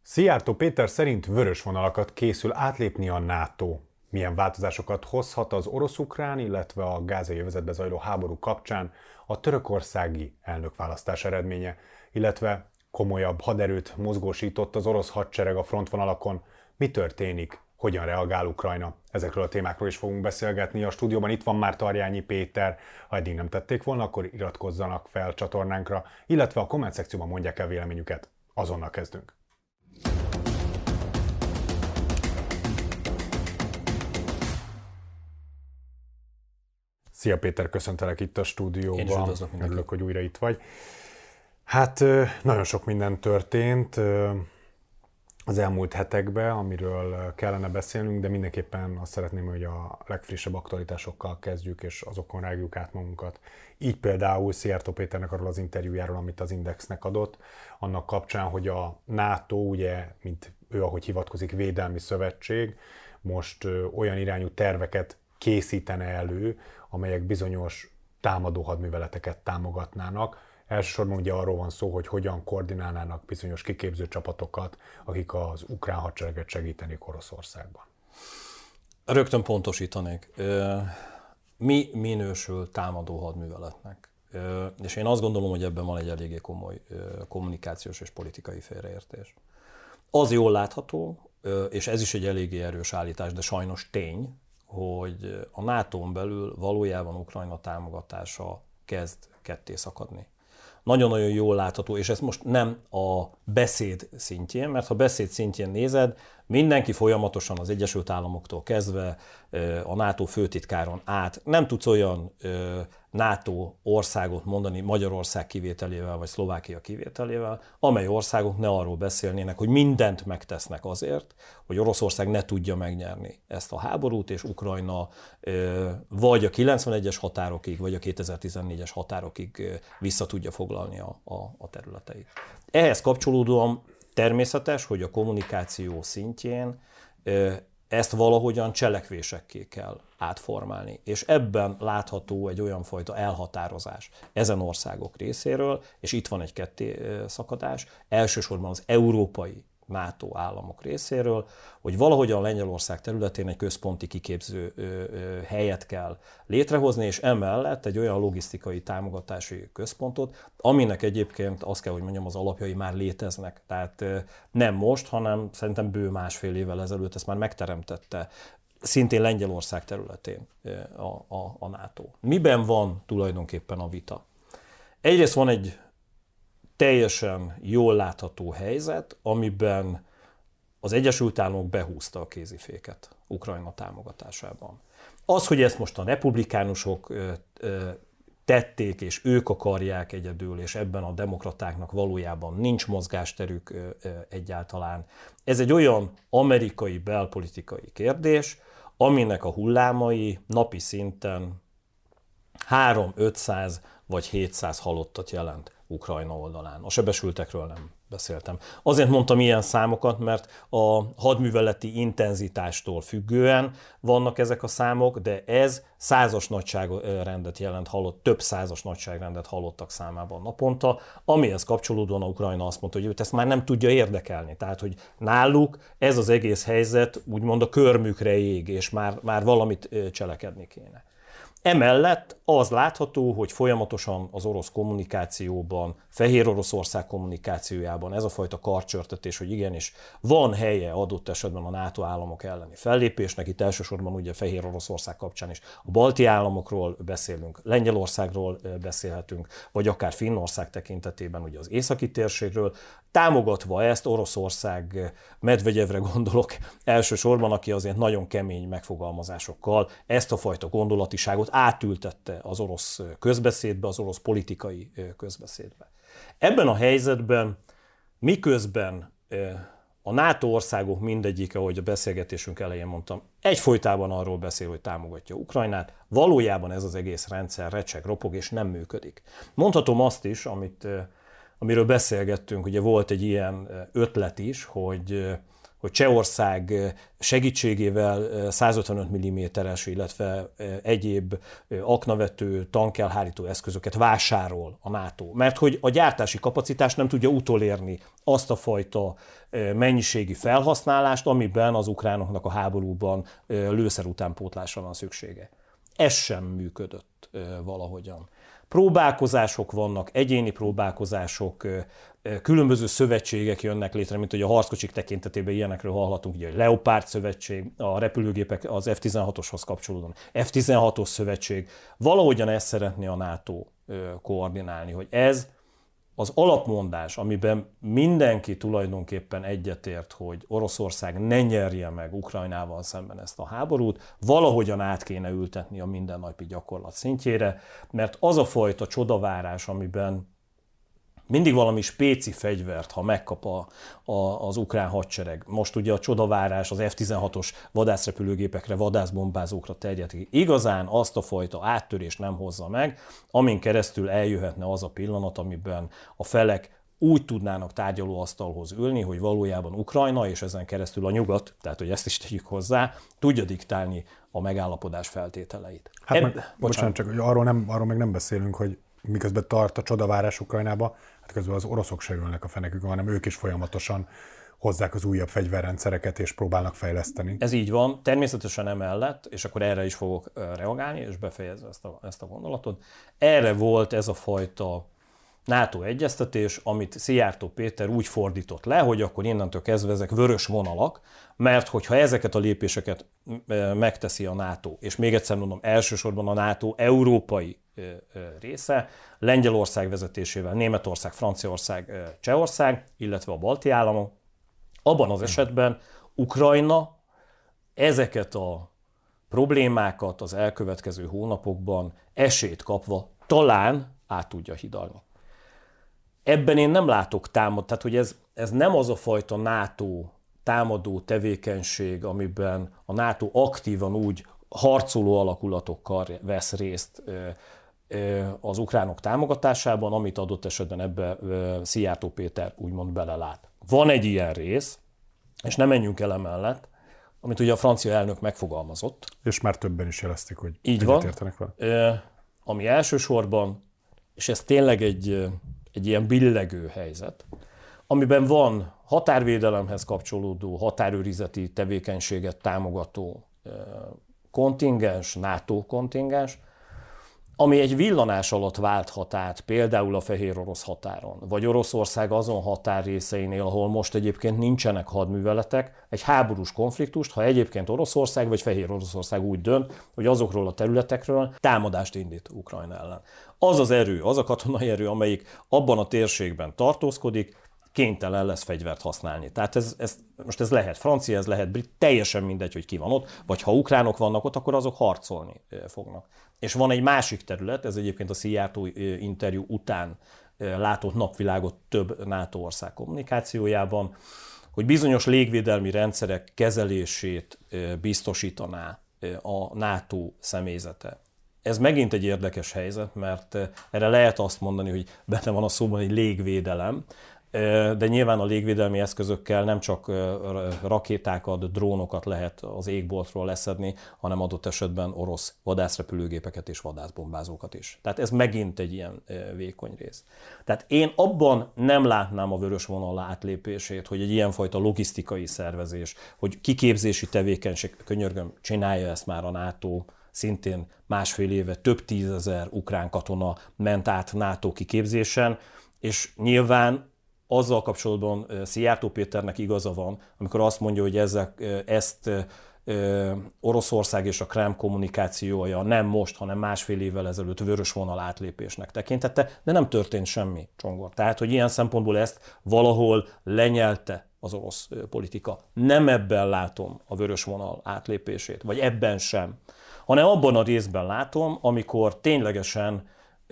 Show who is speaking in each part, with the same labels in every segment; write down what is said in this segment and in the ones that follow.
Speaker 1: Szijjártó Péter szerint vörös vonalakat készül átlépni a NATO. Milyen változásokat hozhat az orosz-ukrán, illetve a gázai övezetbe zajló háború kapcsán a törökországi elnökválasztás eredménye, illetve komolyabb haderőt mozgósított az orosz hadsereg a frontvonalakon. Mi történik? Hogyan reagál Ukrajna? Ezekről a témákról is fogunk beszélgetni. A stúdióban itt van már Tarjányi Péter. Ha eddig nem tették volna, akkor iratkozzanak fel csatornánkra, illetve a komment szekcióban mondják el véleményüket. Azonnal kezdünk. Szia Péter, köszöntelek itt a stúdióban.
Speaker 2: Én is üdvözlök mindenkit.
Speaker 1: Örülök, hogy újra itt vagy. Hát nagyon sok minden történt az elmúlt hetekben, amiről kellene beszélnünk, de mindenképpen azt szeretném, hogy a legfrissebb aktualitásokkal kezdjük, és azokon rágjuk át magunkat. Így például Szijjártó Péternek arról az interjújáról, amit az Indexnek adott, annak kapcsán, hogy a NATO, ugye, mint ő, ahogy hivatkozik, védelmi szövetség, most olyan irányú terveket készítene elő, amelyek bizonyos támadó hadműveleteket támogatnának. Elsősorban ugye arról van szó, hogy hogyan koordinálnának bizonyos kiképző csapatokat, akik az ukrán hadsereget segítenék Oroszországban.
Speaker 2: Rögtön pontosítanék. Mi minősül támadó hadműveletnek? És én azt gondolom, hogy ebben van egy eléggé komoly kommunikációs és politikai félreértés. Az jól látható, és ez is egy eléggé erős állítás, de sajnos tény, hogy a NATO-n belül valójában Ukrajna támogatása kezd ketté szakadni. Nagyon-nagyon jól látható, és ez most nem a beszéd szintjén, mert ha beszéd szintjén nézed, mindenki folyamatosan az Egyesült Államoktól kezdve a NATO főtitkáron át nem tudsz olyan NATO országot mondani, Magyarország kivételével vagy Szlovákia kivételével, amely országok ne arról beszélnének, hogy mindent megtesznek azért, hogy Oroszország ne tudja megnyerni ezt a háborút, és Ukrajna vagy a 91-es határokig, vagy a 2014-es határokig vissza tudja foglalni a területeit. Ehhez kapcsolódóan természetes, hogy a kommunikáció szintjén ezt valahogyan cselekvésekké kell átformálni. És ebben látható egy olyan fajta elhatározás ezen országok részéről, és itt van egy ketté szakadás, elsősorban az európai NATO államok részéről, hogy valahogyan Lengyelország területén egy központi kiképző helyet kell létrehozni, és emellett egy olyan logisztikai támogatási központot, aminek egyébként azt kell, hogy mondjam, az alapjai már léteznek. Tehát nem most, hanem szerintem bő másfél évvel ezelőtt ezt már megteremtette szintén Lengyelország területén a NATO. Miben van tulajdonképpen a vita? Egyrészt van egy teljesen jól látható helyzet, amiben az Egyesült Államok behúzta a kéziféket Ukrajna támogatásában. Az, hogy ezt most a republikánusok tették, és ők akarják egyedül, és ebben a demokratáknak valójában nincs mozgásterük egyáltalán, ez egy olyan amerikai belpolitikai kérdés, aminek a hullámai napi szinten 300-500 vagy 700 halottat jelent Ukrajna oldalán. A sebesültekről nem beszéltem. Azért mondtam ilyen számokat, mert a hadműveleti intenzitástól függően vannak ezek a számok, de ez százas nagyságrendet jelent halott, több százas nagyságrendet halottak számában naponta, amihez kapcsolódóan a Ukrajna azt mondta, hogy őt ezt már nem tudja érdekelni. Tehát, hogy náluk ez az egész helyzet úgymond a körmükre ég, és már valamit cselekedni kéne. Emellett az látható, hogy folyamatosan az orosz kommunikációban, Fehér Oroszország kommunikációjában ez a fajta karcsörtetés, hogy igenis van helye adott esetben a NATO államok elleni fellépésnek, itt elsősorban ugye Fehér Oroszország kapcsán is a balti államokról beszélünk, Lengyelországról beszélhetünk, vagy akár Finnország tekintetében ugye az északi térségről, támogatva ezt Oroszország, Medvegyevre gondolok elsősorban, aki azért nagyon kemény megfogalmazásokkal ezt a fajta gondolatiságot átültette az orosz közbeszédbe, az orosz politikai közbeszédbe. Ebben a helyzetben, miközben a NATO országok mindegyike, ahogy a beszélgetésünk elején mondtam, egyfolytában arról beszél, hogy támogatja Ukrajnát, valójában ez az egész rendszer recseg, ropog és nem működik. Mondhatom azt is, amiről beszélgettünk, ugye volt egy ilyen ötlet is, hogy hogy Csehország segítségével 155 mm-es, illetve egyéb aknavető, tankelhárító eszközöket vásárol a NATO. Mert hogy a gyártási kapacitás nem tudja utolérni azt a fajta mennyiségi felhasználást, amiben az ukránoknak a háborúban lőszer utánpótlásra van szüksége. Ez sem működött valahogyan. Próbálkozások vannak, egyéni próbálkozások, különböző szövetségek jönnek létre, mint hogy a harckocsik tekintetében ilyenekről hallhatunk, ugye a Leopard szövetség, a repülőgépek az F-16-oshoz kapcsolódóan, F-16-os szövetség. Valahogyan ezt szeretné a NATO koordinálni, hogy ez az alapmondás, amiben mindenki tulajdonképpen egyetért, hogy Oroszország ne nyerje meg Ukrajnával szemben ezt a háborút, valahogyan át kéne ültetni a mindennapi gyakorlat szintjére, mert az a fajta csodavárás, amiben mindig valami spéci fegyvert, ha megkap az ukrán hadsereg. Most ugye a csodavárás az F-16-os vadászrepülőgépekre, vadászbombázókra terjed ki. Igazán azt a fajta áttörést nem hozza meg, amin keresztül eljöhetne az a pillanat, amiben a felek úgy tudnának tárgyalóasztalhoz ülni, hogy valójában Ukrajna, és ezen keresztül a nyugat, tehát hogy ezt is tegyük hozzá, tudja diktálni a megállapodás feltételeit.
Speaker 1: Hát bocsánat, csak arról meg nem beszélünk, hogy miközben tart a csodavárás Ukrajnába, hát közben az oroszok se ülnek a fenekükön, hanem ők is folyamatosan hozzák az újabb fegyverrendszereket és próbálnak fejleszteni.
Speaker 2: Ez így van, természetesen emellett, és akkor erre is fogok reagálni, és befejezve ezt a gondolatot. Erre volt ez a fajta NATO egyeztetés, amit Szijjártó Péter úgy fordított le, hogy akkor innentől kezdve ezek vörös vonalak, mert hogyha ezeket a lépéseket megteszi a NATO, és még egyszer mondom, elsősorban a NATO európai része, Lengyelország vezetésével, Németország, Franciaország, Csehország, illetve a balti államok, abban az esetben Ukrajna ezeket a problémákat az elkövetkező hónapokban esélyt kapva talán át tudja hidalni. Ebben én nem látok tehát hogy ez nem az a fajta NATO támadó tevékenység, amiben a NATO aktívan úgy harcoló alakulatokkal vesz részt az ukránok támogatásában, amit adott esetben ebbe Szijjártó Péter úgymond belelát. Van egy ilyen rész, és nem menjünk el emellett, amit ugye a francia elnök megfogalmazott.
Speaker 1: És már többen is jelezték, hogy
Speaker 2: így van,
Speaker 1: egyetértenek vele.
Speaker 2: Ami elsősorban, és ez tényleg egy ilyen billegő helyzet, amiben van határvédelemhez kapcsolódó, határőrizeti tevékenységet támogató kontingens, NATO kontingens, ami egy villanás alatt válthat át például a fehér-orosz határon, vagy Oroszország azon határrészeinél, ahol most egyébként nincsenek hadműveletek, egy háborús konfliktust, ha egyébként Oroszország vagy Fehér-Oroszország úgy dönt, hogy azokról a területekről támadást indít Ukrajna ellen. Az az erő, az a katonai erő, amelyik abban a térségben tartózkodik, kénytelen lesz fegyvert használni. Tehát ez lehet francia, ez lehet brit, teljesen mindegy, hogy ki van ott, vagy ha ukránok vannak ott, akkor azok harcolni fognak. És van egy másik terület, ez egyébként a Szijjártó interjú után látott napvilágot több NATO ország kommunikációjában, hogy bizonyos légvédelmi rendszerek kezelését biztosítaná a NATO személyzete. Ez megint egy érdekes helyzet, mert erre lehet azt mondani, hogy benne van a szóban egy légvédelem, de nyilván a légvédelmi eszközökkel nem csak rakétákat, drónokat lehet az égboltról leszedni, hanem adott esetben orosz vadászrepülőgépeket és vadászbombázókat is. Tehát ez megint egy ilyen vékony rész. Tehát én abban nem látnám a vörös vonal átlépését, hogy egy ilyenfajta logisztikai szervezés, hogy kiképzési tevékenység, könyörgöm, csinálja ezt már a NATO, szintén másfél éve több tízezer ukrán katona ment át NATO kiképzésen, és nyilván azzal kapcsolatban Szijjártó Péternek igaza van, amikor azt mondja, hogy ezt Oroszország és a Kreml kommunikációja nem most, hanem másfél évvel ezelőtt vörös vonal átlépésnek tekintette, de nem történt semmi, Csongor. Tehát, hogy ilyen szempontból ezt valahol lenyelte az orosz politika. Nem ebben látom a vörös vonal átlépését, vagy ebben sem, hanem abban a részben látom, amikor ténylegesen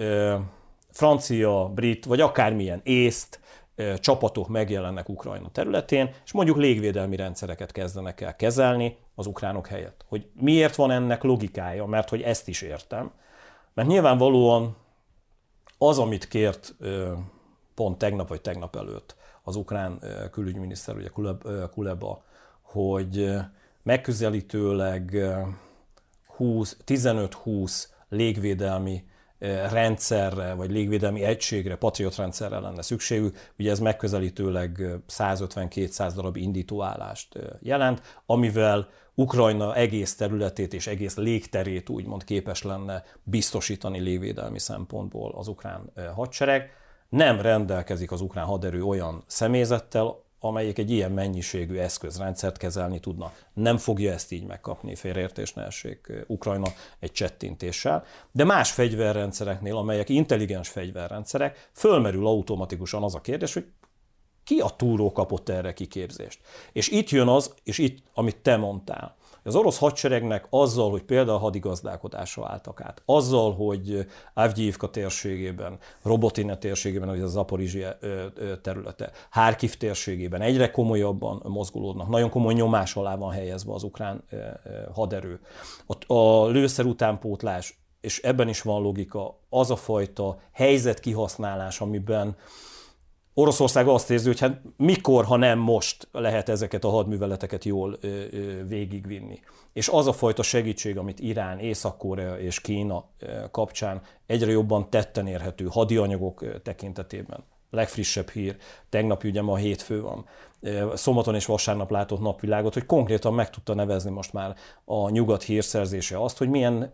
Speaker 2: francia, brit, vagy akármilyen észt csapatok megjelennek Ukrajna területén, és mondjuk légvédelmi rendszereket kezdenek el kezelni az ukránok helyett. Hogy miért van ennek logikája? Mert hogy ezt is értem. Mert nyilvánvalóan az, amit kért pont tegnap vagy tegnap előtt az ukrán külügyminiszter, ugye Kuleba, hogy megközelítőleg 15-20 légvédelmi rendszerre, vagy légvédelmi egységre, Patriot rendszerre lenne szükségük. Ugye ez megközelítőleg 150-200 darab indítóállást jelent, amivel Ukrajna egész területét és egész légterét úgymond képes lenne biztosítani légvédelmi szempontból az ukrán hadsereg. Nem rendelkezik az ukrán haderő olyan személyzettel, amelyik egy ilyen mennyiségű eszközrendszert kezelni tudna. Nem fogja ezt így megkapni, félreértés ne essék, Ukrajna egy csettintéssel, de más fegyverrendszereknél, amelyek intelligens fegyverrendszerek, fölmerül automatikusan az a kérdés, hogy ki a túró kapott erre kiképzést. És itt jön az, és itt, amit te mondtál. Az orosz hadseregnek azzal, hogy például hadigazdálkodásra álltak át, azzal, hogy Avdyivka térségében, Robotine térségében, vagy a Zaporizhzhia területe, Harkiv térségében egyre komolyabban mozgolódnak, nagyon komoly nyomás alá van helyezve az ukrán haderő. A lőszer utánpótlás, és ebben is van logika, az a fajta helyzetkihasználás, amiben Oroszország azt érzi, hogy hát mikor, ha nem most lehet ezeket a hadműveleteket jól végigvinni. És az a fajta segítség, amit Irán, Észak-Korea és Kína kapcsán egyre jobban tetten érhető hadianyagok tekintetében. Legfrissebb hír, tegnap ugye ma hétfő van, szombaton és vasárnap látott napvilágot, hogy konkrétan meg tudta nevezni most már a nyugat hírszerzése azt, hogy milyen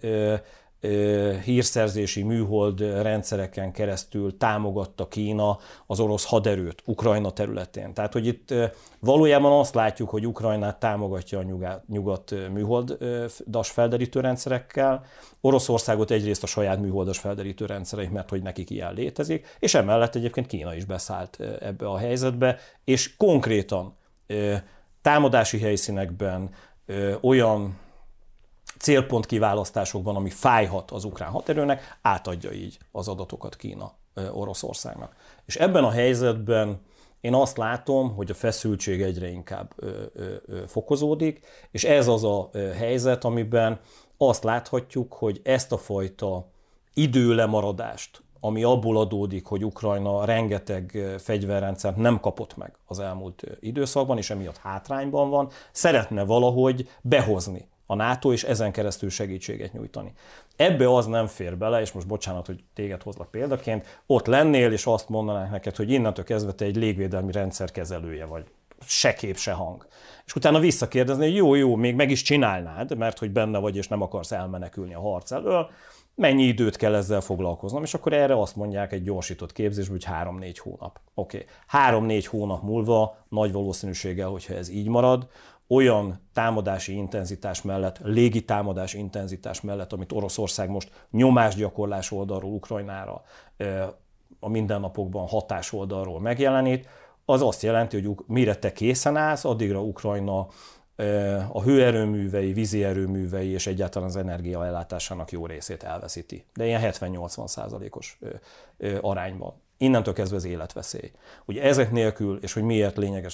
Speaker 2: hírszerzési műhold rendszereken keresztül támogatta Kína az orosz haderőt Ukrajna területén. Tehát, hogy itt valójában azt látjuk, hogy Ukrajnát támogatja a nyugat műholdas felderítő rendszerekkel, Oroszországot egyrészt a saját műholdas felderítő rendszereik, mert hogy nekik ilyen létezik, és emellett egyébként Kína is beszállt ebbe a helyzetbe, és konkrétan támadási helyszínekben olyan célpont kiválasztásokban, ami fájhat az ukrán haderőnek, átadja így az adatokat Kína Oroszországnak. És ebben a helyzetben én azt látom, hogy a feszültség egyre inkább fokozódik, és ez az a helyzet, amiben azt láthatjuk, hogy ezt a fajta időlemaradást, ami abból adódik, hogy Ukrajna rengeteg fegyverrendszert nem kapott meg az elmúlt időszakban, és emiatt hátrányban van, szeretne valahogy behozni a NATO, és ezen keresztül segítséget nyújtani. Ebbe az nem fér bele, és most bocsánat, hogy téged hozlak példaként, ott lennél, és azt mondanák neked, hogy innentől kezdve te egy légvédelmi rendszer kezelője vagy. Se kép, se hang. És utána visszakérdezni, hogy jó, még meg is csinálnád, mert hogy benne vagy, és nem akarsz elmenekülni a harc elől, mennyi időt kell ezzel foglalkoznom, és akkor erre azt mondják egy gyorsított képzésből, hogy 3-4 hónap. Oké. 3-4 hónap múlva nagy valószínűséggel, hogyha ez így marad, olyan támadási intenzitás mellett, légi támadási intenzitás mellett, amit Oroszország most nyomásgyakorlás oldalról Ukrajnára a mindennapokban hatás oldalról megjelenít, az azt jelenti, hogy mire te készen állsz, addigra Ukrajna a hőerőművei, vízi erőművei és egyáltalán az energiaellátásának jó részét elveszíti. De ilyen 70-80%-os arányban. Innentől kezdve az életveszély. Ugye ezek nélkül, és hogy miért lényeges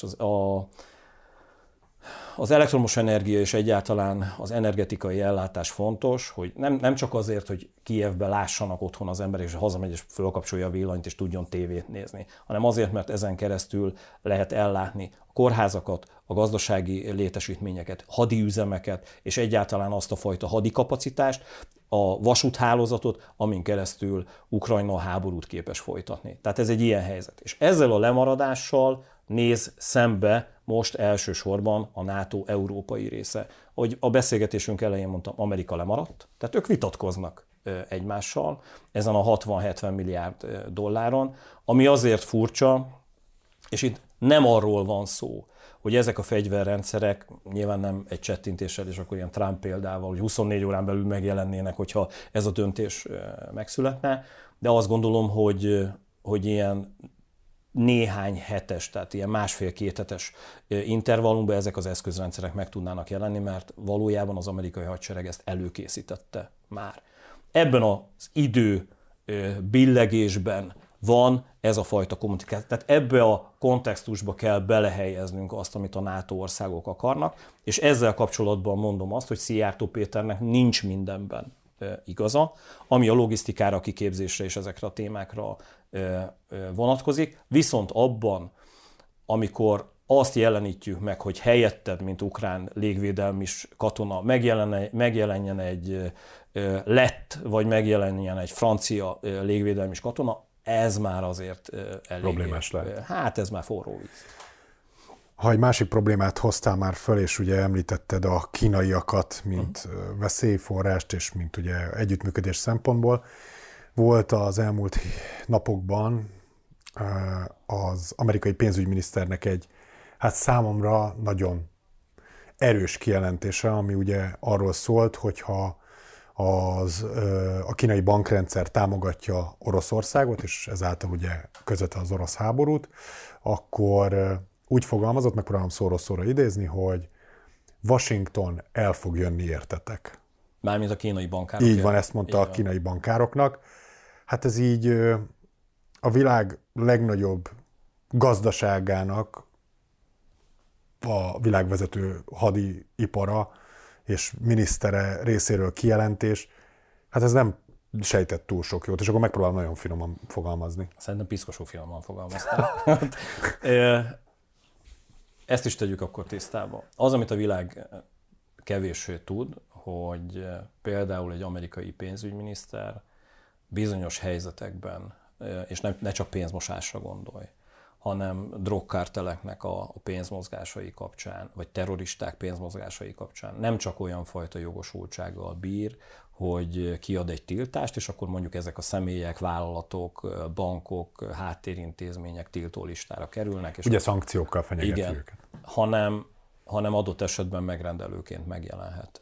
Speaker 2: az elektromos energia és egyáltalán az energetikai ellátás fontos, hogy nem csak azért, hogy Kijevbe lássanak otthon az emberek, és hazamegy és fölkapcsolja a villanyt és tudjon tévét nézni, hanem azért, mert ezen keresztül lehet ellátni a kórházakat, a gazdasági létesítményeket, hadiüzemeket, és egyáltalán azt a fajta hadikapacitást, a vasúthálózatot, amin keresztül Ukrajna a háborút képes folytatni. Tehát ez egy ilyen helyzet. És ezzel a lemaradással néz szembe most elsősorban a NATO európai része. Ahogy a beszélgetésünk elején mondtam, Amerika lemaradt, tehát ők vitatkoznak egymással ezen a 60-70 milliárd dolláron, ami azért furcsa, és itt nem arról van szó, hogy ezek a fegyverrendszerek nyilván nem egy csettintéssel, és akkor ilyen Trump példával, hogy 24 órán belül megjelennének, hogyha ez a döntés megszületne, de azt gondolom, hogy ilyen néhány hetes, tehát ilyen másfél-két hetes intervallumban ezek az eszközrendszerek meg tudnának jelenni, mert valójában az amerikai hadsereg ezt előkészítette már. Ebben az idő billegésben van ez a fajta kommunikáció. Tehát ebbe a kontextusba kell belehelyeznünk azt, amit a NATO országok akarnak, és ezzel kapcsolatban mondom azt, hogy Szijjártó Péternek nincs mindenben igaza, ami a logisztikára, kiképzésre és ezekre a témákra vonatkozik, viszont abban, amikor azt jelenítjük meg, hogy helyetted, mint ukrán légvédelmi katona, megjelenjen egy lett, vagy megjelenjen egy francia légvédelmi katona, ez már azért elég
Speaker 1: problémás lehet.
Speaker 2: Hát ez már forró víz.
Speaker 1: Ha egy másik problémát hoztál már föl, és ugye említetted a kínaiakat, mint veszélyforrást, és mint ugye együttműködés szempontból, volt az elmúlt napokban az amerikai pénzügyminiszternek egy, hát számomra nagyon erős kijelentése, ami ugye arról szólt, hogyha a kínai bankrendszer támogatja Oroszországot, és ezáltal ugye közvetve az orosz háborút, akkor úgy fogalmazott, megpróbálom szóról-szóra idézni, hogy Washington el fog jönni értetek.
Speaker 2: Mármint a kínai bankárok.
Speaker 1: Így van, ezt mondta a kínai bankároknak. Hát ez így a világ legnagyobb gazdaságának a világvezető hadipara és minisztere részéről kijelentés, hát ez nem sejtett túl sok jót, és akkor megpróbálom nagyon finoman fogalmazni.
Speaker 2: Szerintem piszkosú finoman fogalmaztál. Ezt is tegyük akkor tisztába. Az, amit a világ kevéssé tud, hogy például egy amerikai pénzügyminiszter bizonyos helyzetekben, és ne csak pénzmosásra gondolj, hanem drogkárteleknek a pénzmozgásai kapcsán, vagy terroristák pénzmozgásai kapcsán nem csak olyan fajta jogosultsággal bír, hogy kiad egy tiltást, és akkor mondjuk ezek a személyek, vállalatok, bankok, háttérintézmények tiltólistára kerülnek. És
Speaker 1: ugye szankciókkal fenyegeti őket.
Speaker 2: Hanem adott esetben megrendelőként megjelenhet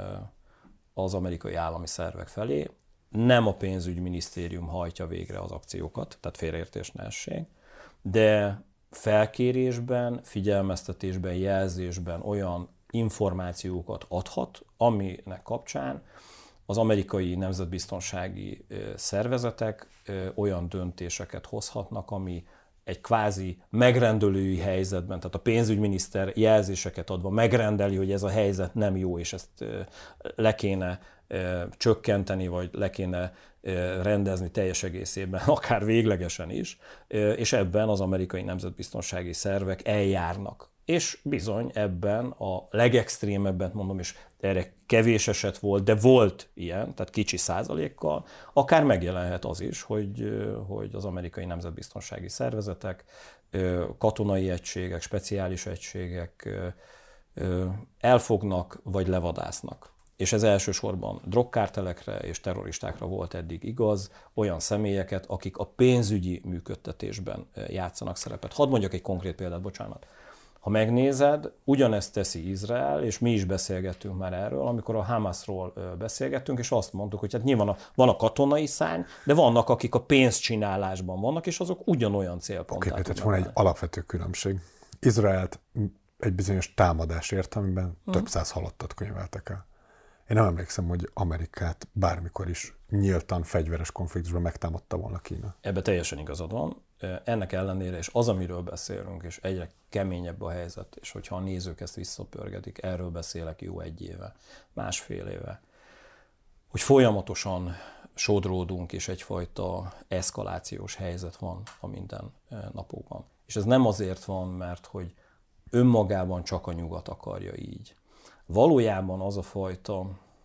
Speaker 2: az amerikai állami szervek felé. Nem a pénzügyminisztérium hajtja végre az akciókat, tehát félreértés ne essék, de felkérésben, figyelmeztetésben, jelzésben olyan információkat adhat, aminek kapcsán az amerikai nemzetbiztonsági szervezetek olyan döntéseket hozhatnak, ami egy kvázi megrendelői helyzetben, tehát a pénzügyminiszter jelzéseket adva megrendeli, hogy ez a helyzet nem jó, és ezt le kéne csökkenteni, vagy le kéne rendezni teljes egészében, akár véglegesen is, és ebben az amerikai nemzetbiztonsági szervek eljárnak. És bizony ebben a legextrémebben, mondom, és erre kevés eset volt, de volt ilyen, tehát kicsi százalékkal, akár megjelenhet az is, hogy az amerikai nemzetbiztonsági szervezetek, katonai egységek, speciális egységek elfognak vagy levadásznak. És ez elsősorban drogkártelekre és terroristákra volt eddig igaz, olyan személyeket, akik a pénzügyi működtetésben játszanak szerepet. Hadd mondjak egy konkrét példát, bocsánat. Ha megnézed, ugyanezt teszi Izrael, és mi is beszélgettünk már erről, amikor a Hamasról beszélgettünk, és azt mondtuk, hogy hát nyilván van a katonai szárny, de vannak, akik a pénzcsinálásban vannak, és azok ugyanolyan célponttá
Speaker 1: Oké, tehát van egy alapvető különbség. Izraelt egy bizonyos támadás ért, amiben több száz halottat könyveltek el. Én nem emlékszem, hogy Amerikát bármikor is nyíltan fegyveres konfliktusban megtámadta volna Kína.
Speaker 2: Ebbe teljesen igazad van. Ennek ellenére, és az, amiről beszélünk, és egyre keményebb a helyzet, és hogyha a nézők ezt visszapörgetik, erről beszélek jó 1 éve, másfél éve, hogy folyamatosan sodródunk, és egyfajta eszkalációs helyzet van a minden napokban. És ez nem azért van, mert hogy önmagában csak a nyugat akarja így. Valójában az a fajta,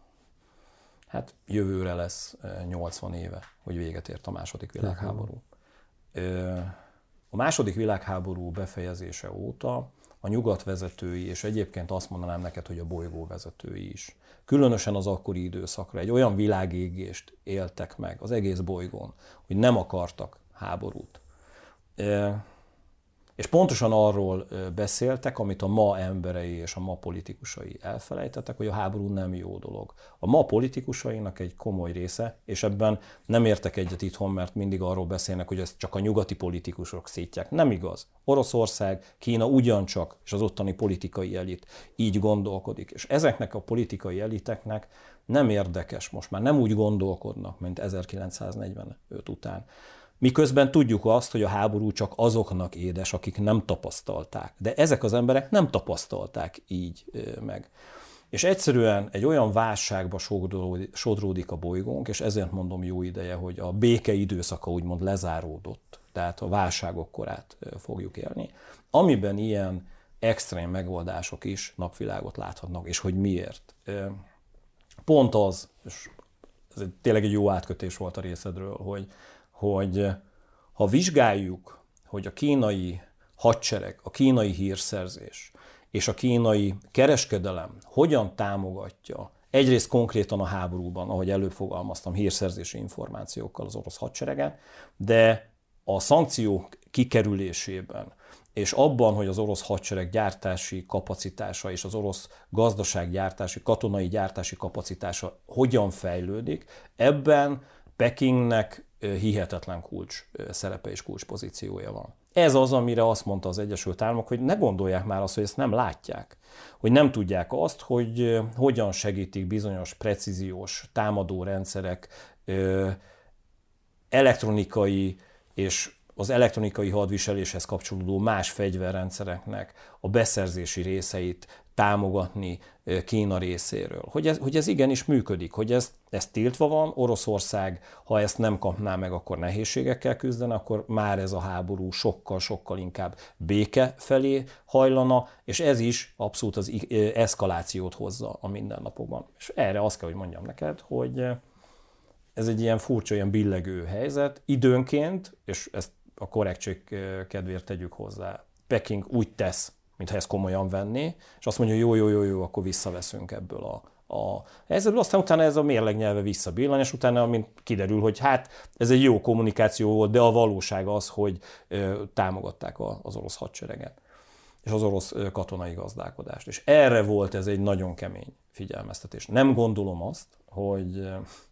Speaker 2: hát jövőre lesz 80 éve, hogy véget ért a második világháború. A második világháború befejezése óta a nyugat vezetői, és egyébként azt mondanám neked, hogy a bolygó vezetői is, különösen az akkori időszakra egy olyan világégést éltek meg az egész bolygón, hogy nem akartak háborút. És pontosan arról beszéltek, amit a ma emberei és a ma politikusai elfelejtettek, hogy a háború nem jó dolog. A ma politikusainak egy komoly része, és ebben nem értek egyet itthon, mert mindig arról beszélnek, hogy ezt csak a nyugati politikusok szítják. Nem igaz. Oroszország, Kína ugyancsak, és az ottani politikai elit így gondolkodik. És ezeknek a politikai eliteknek nem érdekes, most már nem úgy gondolkodnak, mint 1945 után. Miközben tudjuk azt, hogy a háború csak azoknak édes, akik nem tapasztalták. De ezek az emberek nem tapasztalták így meg. És egyszerűen egy olyan válságba sodródik a bolygónk, és ezért mondom jó ideje, hogy a béke időszaka úgymond lezáródott. tehát a válságok korát fogjuk élni, amiben ilyen extrém megoldások is napvilágot láthatnak, és hogy miért. Pont az, és ez tényleg egy jó átkötés volt a részedről, hogy ha vizsgáljuk, hogy a kínai hadsereg, a kínai hírszerzés és a kínai kereskedelem hogyan támogatja egyrészt konkrétan a háborúban, ahogy előbb fogalmaztam, hírszerzési információkkal az orosz hadseregen, de a szankciók kikerülésében és abban, hogy az orosz hadsereg gyártási kapacitása és az orosz gazdaság gyártási, katonai gyártási kapacitása hogyan fejlődik, ebben Pekingnek hihetetlen kulcs szerepe és kulcspozíciója van. Ez az, amire azt mondta az Egyesült Államok, hogy ne gondolják már azt, hogy ezt nem látják. Hogy nem tudják azt, hogy hogyan segítik bizonyos precíziós támadó rendszerek, elektronikai és az elektronikai hadviseléshez kapcsolódó más fegyverrendszereknek a beszerzési részeit támogatni Kína részéről. Hogy ez igenis működik, hogy ez tiltva van, Oroszország, ha ezt nem kapná meg, akkor nehézségekkel küzdene, akkor már ez a háború sokkal inkább béke felé hajlana, és ez is abszolút az eszkalációt hozza a mindennapokban. És erre azt kell, hogy mondjam neked, hogy ez egy ilyen furcsa, ilyen billegő helyzet. Időnként, és ezt a korrektség kedvéért tegyük hozzá, Peking úgy tesz, mintha ezt komolyan venné, és azt mondja, jó, akkor visszaveszünk ebből a helyzetből. Aztán utána ez a mérleg nyelve visszabillan, és utána, amint kiderül, hogy hát ez egy jó kommunikáció volt, de a valóság az, hogy támogatták az orosz hadsereget és az orosz katonai gazdálkodást. És erre volt ez egy nagyon kemény figyelmeztetés. Nem gondolom azt, hogy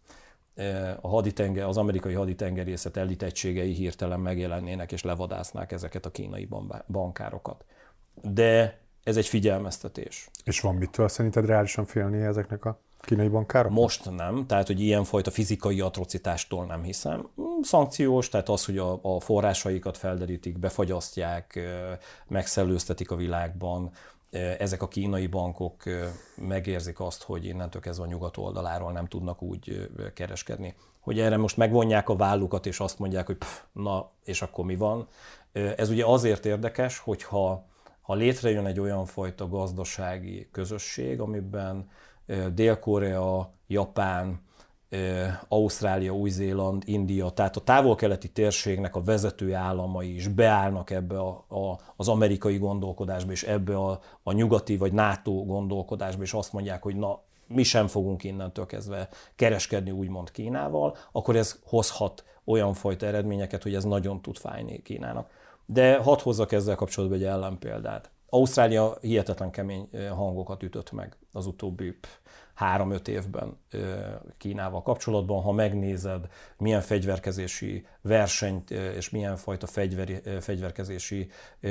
Speaker 2: az amerikai haditengerészet elitegységei hirtelen megjelennének és levadásznák ezeket a kínai bankárokat. De ez egy figyelmeztetés.
Speaker 1: És van mitől szerinted reálisan félni ezeknek a kínai bankárok?
Speaker 2: Most nem, tehát hogy ilyenfajta fizikai atrocitástól nem hiszem. Szankciós, tehát az, hogy a forrásaikat felderítik, befagyasztják, megszellőztetik a világban. Ezek a kínai bankok megérzik azt, hogy innentől kezdve a nyugat oldaláról nem tudnak úgy kereskedni. Hogy erre most megvonják a vállukat, és azt mondják, hogy na, és akkor mi van? Ez ugye azért érdekes, hogyha létrejön egy olyan fajta gazdasági közösség, amiben Dél-Korea, Japán, Ausztrália, Új-Zéland, India, tehát a távol-keleti térségnek a vezető államai is beállnak ebbe az amerikai gondolkodásba, és ebbe a nyugati vagy NATO gondolkodásba, és azt mondják, hogy na, mi sem fogunk innentől kezdve kereskedni úgymond Kínával, akkor ez hozhat olyan fajta eredményeket, hogy ez nagyon tud fájni Kínának. De hadd hozzak ezzel kapcsolatban egy ellenpéldát. Ausztrália hihetetlen kemény hangokat ütött meg az utóbbi 3-5 évben Kínával kapcsolatban. Ha megnézed, milyen fegyverkezési versenyt és milyen fajta fegyverkezési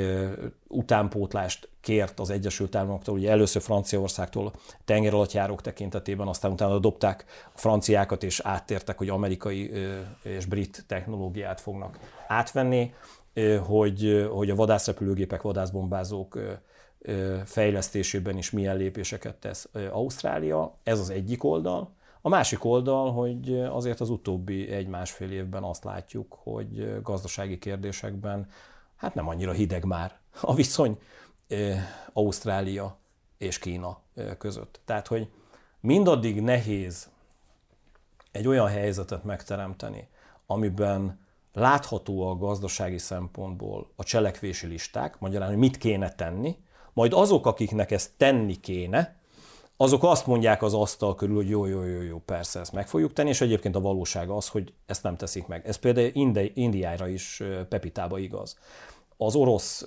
Speaker 2: utánpótlást kért az Egyesült Államoktól, ugye először Franciaországtól tengeralattjárók tekintetében, aztán utána dobták a franciákat és áttértek, hogy amerikai és brit technológiát fognak átvenni, hogy a vadászrepülőgépek, vadászbombázók fejlesztésében is milyen lépéseket tesz Ausztrália. Ez az egyik oldal. A másik oldal, hogy azért az utóbbi 1-1,5 évben azt látjuk, hogy gazdasági kérdésekben hát nem annyira hideg már a viszony Ausztrália és Kína között. Tehát, hogy mindaddig nehéz egy olyan helyzetet megteremteni, amiben látható a gazdasági szempontból a cselekvési listák, magyarán, hogy mit kéne tenni, majd azok, akiknek ezt tenni kéne, azok azt mondják az asztal körül, hogy jó, persze ezt meg fogjuk tenni, és egyébként a valóság az, hogy ezt nem teszik meg. Ez például Indiára is, Pepitába igaz. Az orosz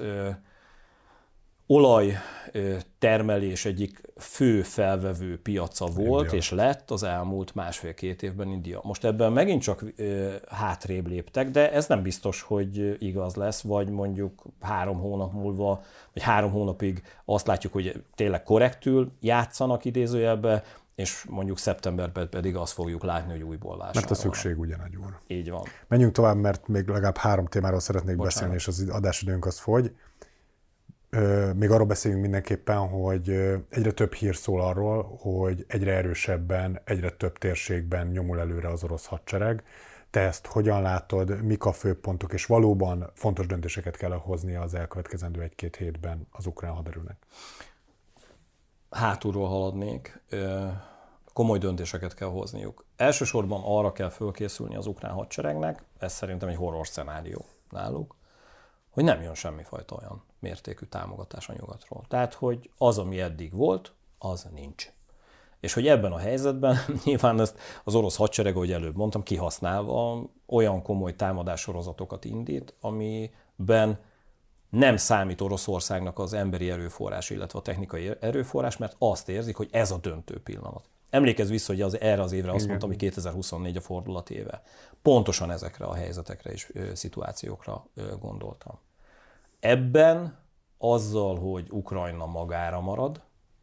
Speaker 2: olajtermelés egyik fő felvevő piaca volt, India. És lett az elmúlt 1,5-2 évben India. Most ebben megint csak hátrébb léptek, de ez nem biztos, hogy igaz lesz, vagy mondjuk 3 hónap múlva, vagy 3 hónapig azt látjuk, hogy tényleg korrektül játszanak idézőjelbe, és mondjuk szeptemberben pedig azt fogjuk látni, hogy újból vásárolnak.
Speaker 1: Mert a szükség ugye nagy úr.
Speaker 2: Így van.
Speaker 1: Menjünk tovább, mert még legalább 3 témáról szeretnék beszélni, és az adásidőnk az fogy. Még arról beszéljünk mindenképpen, hogy egyre több hír szól arról, hogy egyre erősebben, egyre több térségben nyomul előre az orosz hadsereg. Te ezt hogyan látod, mik a főpontok, és valóban fontos döntéseket kell hoznia az elkövetkezendő 1-2 hétben az ukrán haderőnek?
Speaker 2: Hátulról haladnék, komoly döntéseket kell hozniuk. Elsősorban arra kell fölkészülni az ukrán hadseregnek, ez szerintem egy horror szenárió náluk, hogy nem jön semmifajta olyan mértékű támogatás a nyugatról. Tehát, hogy az, ami eddig volt, az nincs. És hogy ebben a helyzetben nyilván ezt az orosz hadsereg, ahogy előbb mondtam, kihasználva olyan komoly támadássorozatokat indít, amiben nem számít Oroszországnak az emberi erőforrás, illetve a technikai erőforrás, mert azt érzik, hogy ez a döntő pillanat. Emlékezz vissza, hogy erre az évre azt mondtam, hogy 2024 a fordulat éve. Pontosan ezekre a helyzetekre és szituációkra gondoltam. Ebben azzal, hogy Ukrajna magára marad,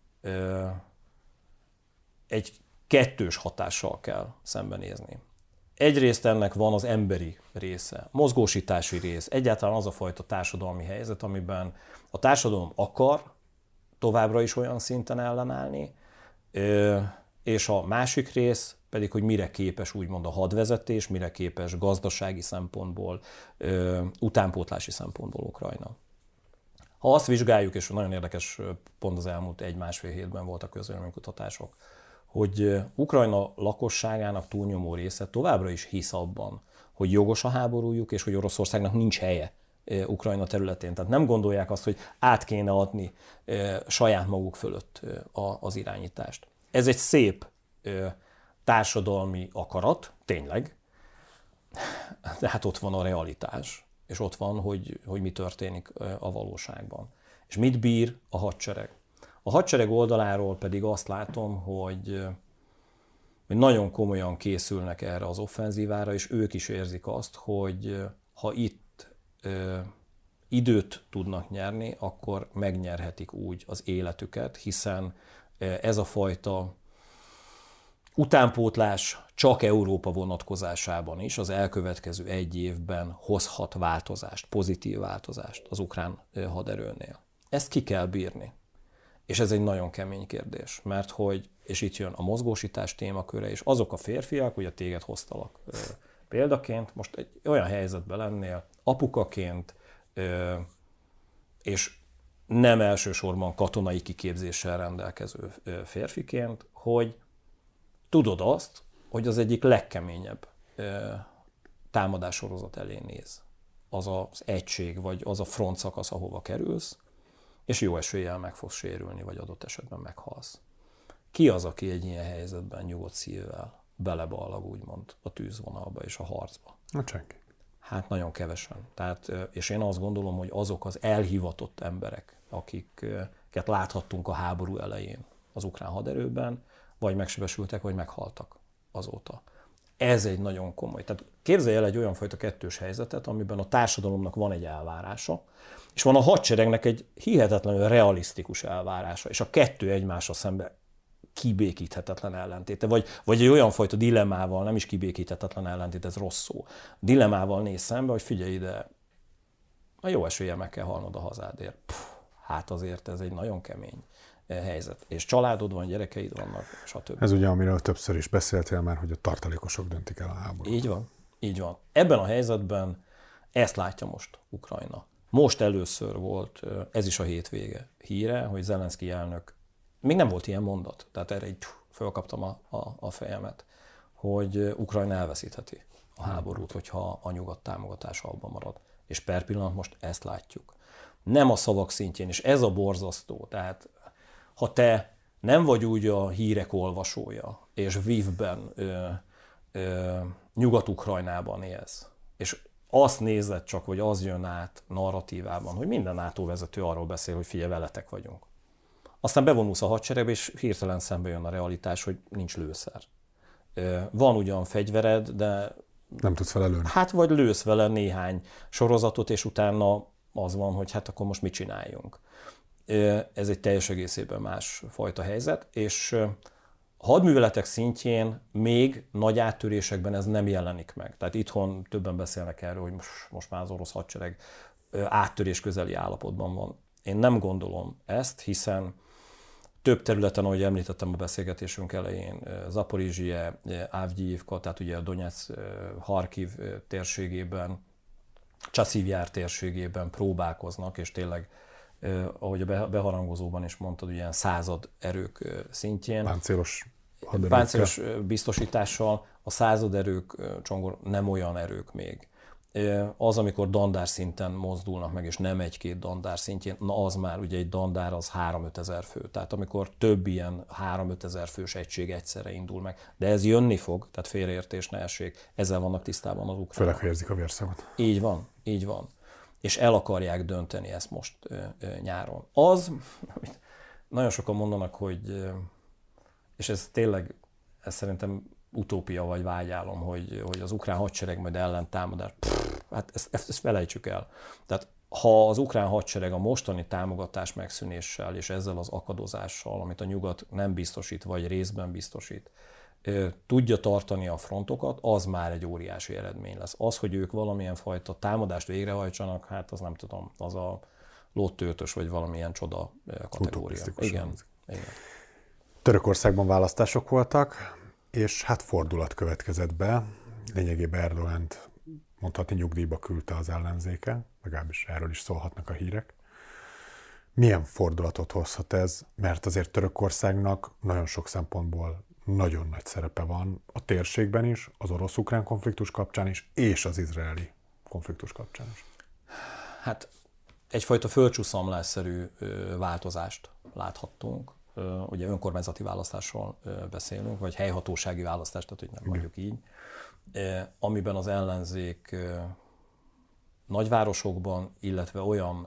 Speaker 2: egy kettős hatással kell szembenézni. Egyrészt ennek van az emberi része, mozgósítási rész, egyáltalán az a fajta társadalmi helyzet, amiben a társadalom akar továbbra is olyan szinten ellenállni, és a másik rész pedig, hogy mire képes úgymond a hadvezetés, mire képes gazdasági szempontból, utánpótlási szempontból Ukrajna. Ha azt vizsgáljuk, és nagyon érdekes, pont az elmúlt 1-1,5 hétben voltak közvéleménykutatások, hogy Ukrajna lakosságának túlnyomó része továbbra is hisz abban, hogy jogos a háborújuk, és hogy Oroszországnak nincs helye Ukrajna területén. Tehát nem gondolják azt, hogy át kéne adni saját maguk fölött az irányítást. Ez egy szép társadalmi akarat, tényleg, de hát ott van a realitás, és ott van, hogy mi történik a valóságban. És mit bír a hadsereg? A hadsereg oldaláról pedig azt látom, hogy nagyon komolyan készülnek erre az offenzívára, és ők is érzik azt, hogy ha itt időt tudnak nyerni, akkor megnyerhetik úgy az életüket, hiszen ez a fajta utánpótlás csak Európa vonatkozásában is az elkövetkező 1 évben hozhat változást, pozitív változást az ukrán haderőnél. Ezt ki kell bírni. És ez egy nagyon kemény kérdés, mert hogy, és itt jön a mozgósítás témaköre, és azok a férfiak, ugye téged hoztalak példaként, most egy olyan helyzetben lennél, apukaként, és nem elsősorban katonai kiképzéssel rendelkező férfiként, hogy tudod azt, hogy az egyik legkeményebb támadássorozat elé néz. Az az egység, vagy az a front szakasz, ahova kerülsz, és jó eséllyel meg fogsz sérülni, vagy adott esetben meghalsz. Ki az, aki egy ilyen helyzetben nyugodt szívvel beleballag, úgymond, a tűzvonalba és a harcba?
Speaker 1: Senki.
Speaker 2: Hát nagyon kevesen. Tehát, és én azt gondolom, hogy azok az elhivatott emberek, akiket láthattunk a háború elején az ukrán haderőben, vagy megsebesültek, vagy meghaltak azóta. Ez egy nagyon komoly. Tehát képzelj el egy olyan fajta kettős helyzetet, amiben a társadalomnak van egy elvárása, és van a hadseregnek egy hihetetlenül realisztikus elvárása, és a kettő egymásra szemben kibékíthetetlen ellentéte, vagy egy olyan fajta dilemmával, nem is kibékíthetetlen ellentét, ez rossz szó, dilemmával néz szembe, hogy figyelj ide, a jó eséllyel meg kell halnod a hazádért. Hát azért ez egy nagyon kemény helyzet. És családod van, gyerekeid vannak, stb.
Speaker 1: Ez ugye, amiről többször is beszéltél már, hogy a tartalékosok döntik el a háborút.
Speaker 2: Így van, így van. Ebben a helyzetben ezt látja most Ukrajna. Most először volt, ez is a hétvége híre, hogy Zelenszkij elnök, még nem volt ilyen mondat, tehát erre így fölkaptam a fejemet, hogy Ukrajna elveszítheti a háborút, hogyha a nyugat támogatása abban marad. És per pillanat most ezt látjuk. Nem a szavak szintjén, és ez a borzasztó. Tehát ha te nem vagy úgy a hírek olvasója, és Lvivben, Nyugat-Ukrajnában élsz, és azt nézed csak, vagy az jön át narratívában, hogy minden NATO vezető arról beszél, hogy figyelj, veletek vagyunk. Aztán bevonulsz a hadseregbe, és hirtelen szembe jön a realitás, hogy nincs lőszer. Van ugyan fegyvered, de
Speaker 1: nem tudsz vele lőni.
Speaker 2: Hát vagy lősz vele néhány sorozatot, és utána az van, hogy hát akkor most mit csináljunk. Ez egy teljes egészében más fajta helyzet, és a hadműveletek szintjén még nagy áttörésekben ez nem jelenik meg. Tehát itthon többen beszélnek erről, hogy most már az orosz hadsereg áttörés közeli állapotban van. Én nem gondolom ezt, hiszen több területen, ahogy említettem a beszélgetésünk elején, Zaporizhzhia, Avdyivka, tehát ugye a Donetsz, Harkiv térségében, Csaszívjár térségében próbálkoznak, és tényleg, ahogy a beharangozóban is mondtad, ilyen század erők szintjén. Páncélos biztosítással. A század erők, Csongor, nem olyan erők még. Az, amikor dandár szinten mozdulnak meg, és nem egy-két dandár szintjén, na az már ugye egy dandár az 3-5 ezer fő. Tehát amikor több ilyen 3-5 ezer fős egység egyszerre indul meg. De ez jönni fog, tehát félreértés ne essék, ezzel vannak tisztában az ukránok.
Speaker 1: Főleg, ha érzik a vérszagot.
Speaker 2: Így van, így van. És el akarják dönteni ezt most nyáron. Az, amit nagyon sokan mondanak, hogy, és ez tényleg, ez szerintem utópia vagy vágyálom, hogy az ukrán hadsereg majd ellentámadás. Hát ezt felejtsük el. Tehát ha az ukrán hadsereg a mostani támogatás megszűnéssel és ezzel az akadozással, amit a nyugat nem biztosít, vagy részben biztosít, tudja tartani a frontokat, az már egy óriási eredmény lesz. Az, hogy ők valamilyen fajta támadást végrehajtsanak, hát az nem tudom, az a lóttőtös vagy valamilyen csoda kategória. Igen.
Speaker 1: Törökországban választások voltak, és hát fordulat következett be. Lényegében Erdogant mondhatni nyugdíjba küldte az ellenzéke, legalábbis erről is szólhatnak a hírek. Milyen fordulatot hozhat ez? Mert azért Törökországnak nagyon sok szempontból nagyon nagy szerepe van a térségben is, az orosz-ukrán konfliktus kapcsán is, és az izraeli konfliktus kapcsán is.
Speaker 2: Hát egyfajta földcsúszamlásszerű változást láthattunk. Ugye önkormányzati választásról beszélünk, vagy helyhatósági választást, tehát hogy nem mondjuk így, amiben az ellenzék nagyvárosokban, illetve olyan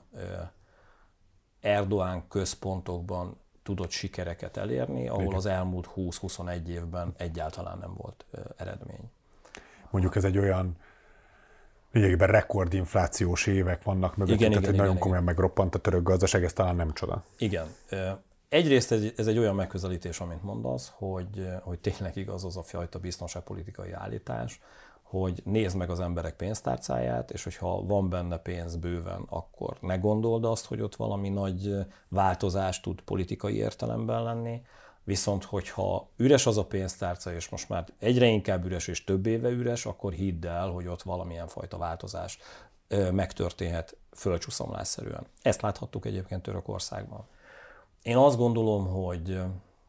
Speaker 2: Erdoğan központokban tudott sikereket elérni, ahol az elmúlt 20-21 évben egyáltalán nem volt eredmény.
Speaker 1: Mondjuk ez egy olyan lényegében rekordinflációs évek vannak mögöttünk, tehát nagyon komolyan megroppant a török gazdaság, ez talán nem csoda.
Speaker 2: Igen. Egyrészt ez egy olyan megközelítés, amit mondasz, hogy tényleg igaz az a fajta biztonságpolitikai állítás, hogy nézd meg az emberek pénztárcáját, és hogyha van benne pénz bőven, akkor ne gondold azt, hogy ott valami nagy változás tud politikai értelemben lenni, viszont hogyha üres az a pénztárca, és most már egyre inkább üres és több éve üres, akkor hidd el, hogy ott valamilyen fajta változás megtörténhet földcsúszamlásszerűen. Ezt láthattuk egyébként Törökországban. Én azt gondolom, hogy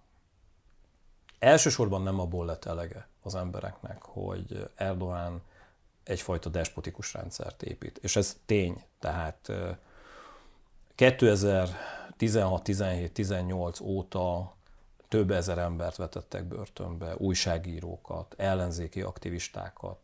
Speaker 2: elsősorban nem abból lett elege az embereknek, hogy Erdoğan egyfajta despotikus rendszert épít. És ez tény. Tehát 2016, 17, 18 óta több ezer embert vetettek börtönbe, újságírókat, ellenzéki aktivistákat,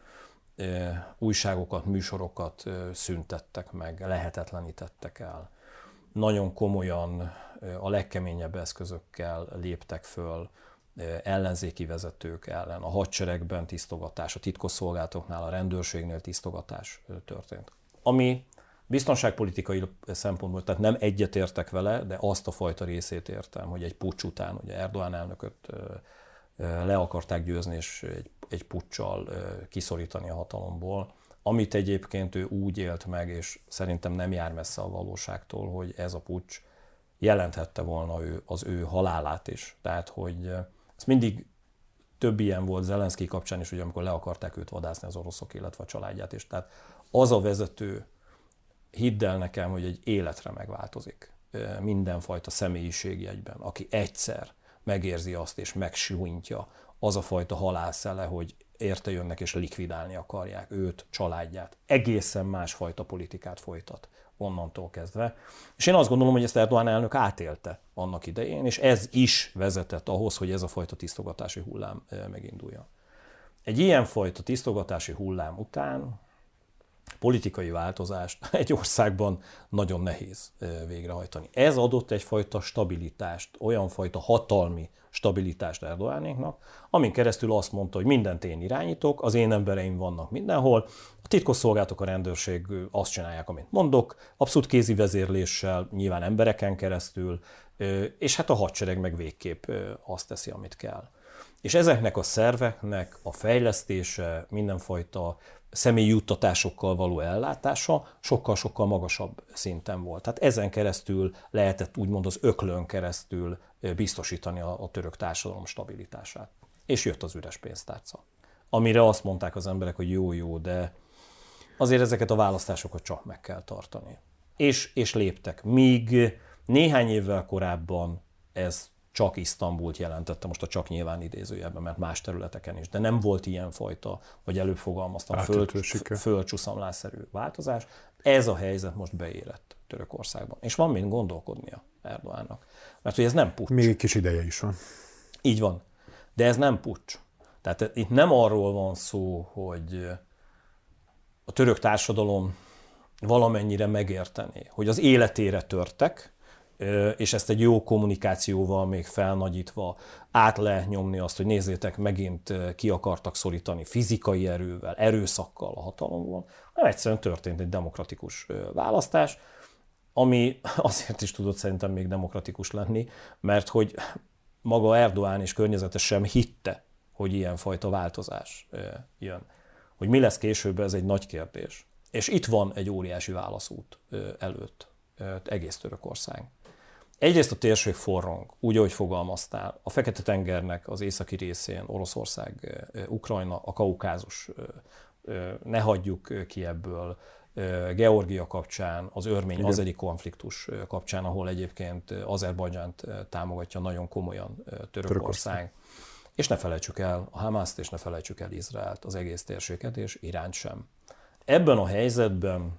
Speaker 2: újságokat, műsorokat szüntettek meg, lehetetlenítettek el. Nagyon komolyan a legkeményebb eszközökkel léptek föl ellenzéki vezetők ellen. A hadseregben tisztogatás, a titkosszolgálatoknál, a rendőrségnél tisztogatás történt. Ami biztonságpolitikai szempontból, tehát nem egyetértek vele, de azt a fajta részét értem, hogy egy puccs után, ugye Erdoğan elnököt le akarták győzni, és egy puccsal kiszorítani a hatalomból, amit egyébként ő úgy élt meg, és szerintem nem jár messze a valóságtól, hogy ez a puccs jelenthette volna az ő halálát is. Tehát, hogy ez mindig több ilyen volt Zelenszky kapcsán is, hogy amikor le akarták őt vadászni az oroszok, illetve a családját is. Tehát az a vezető, hidd el nekem, hogy egy életre megváltozik mindenfajta személyiségjegyben, aki egyszer megérzi azt és megsújtja, az a fajta halálszele, hogy érte jönnek és likvidálni akarják őt, családját. Egészen másfajta politikát folytat onnantól kezdve. És én azt gondolom, hogy ezt Erdoğan elnök átélte annak idején, és ez is vezetett ahhoz, hogy ez a fajta tisztogatási hullám meginduljon. Egy ilyenfajta tisztogatási hullám után politikai változást egy országban nagyon nehéz végrehajtani. Ez adott egyfajta stabilitást, olyan fajta hatalmi stabilitást Erdoğanéknak, amin keresztül azt mondta, hogy mindent én irányítok, az én embereim vannak mindenhol, a titkosszolgálatok, a rendőrség azt csinálják, amit mondok, abszolút kézi vezérléssel, nyilván embereken keresztül, és hát a hadsereg meg végképp azt teszi, amit kell. És ezeknek a szerveknek a fejlesztése, mindenfajta személyi juttatásokkal való ellátása sokkal-sokkal magasabb szinten volt. Tehát ezen keresztül lehetett úgymond az öklön keresztül biztosítani a török társadalom stabilitását. És jött az üres pénztárca. Amire azt mondták az emberek, hogy jó, de azért ezeket a választásokat csak meg kell tartani. És léptek. Míg néhány évvel korábban ez csak Isztambult jelentette, most a csak nyilván idézőjelben, mert más területeken is, de nem volt ilyenfajta, vagy előbb fogalmaztam, földcsuszamlásszerű változás. Ez a helyzet most beérett Törökországban. És van mind gondolkodnia Erdoğannak. Mert hogy ez nem puccs.
Speaker 1: Még egy kis ideje is van.
Speaker 2: Így van. De ez nem puccs. Tehát itt nem arról van szó, hogy a török társadalom valamennyire megértené, hogy az életére törtek, és ezt egy jó kommunikációval még felnagyítva át lehet nyomni azt, hogy nézzétek, megint ki akartak szorítani fizikai erővel, erőszakkal a hatalomban, hanem egyszerűen történt egy demokratikus választás, ami azért is tudott szerintem még demokratikus lenni, mert hogy maga Erdoğan és környezete sem hitte, hogy ilyenfajta változás jön. Hogy mi lesz később, ez egy nagy kérdés. És itt van egy óriási válaszút előtt egész Törökország. Egyrészt a térség forrong, úgy, ahogy fogalmaztál, a Fekete-tengernek az északi részén, Oroszország, Ukrajna, a Kaukázus, ne hagyjuk ki ebből, Georgia kapcsán, az örmény-azeri konfliktus kapcsán, ahol egyébként Azerbajdzsánt támogatja nagyon komolyan Törökország. És ne felejtsük el a Hamaszt, és ne felejtsük el Izraelt, az egész térséget, és Iránt sem. Ebben a helyzetben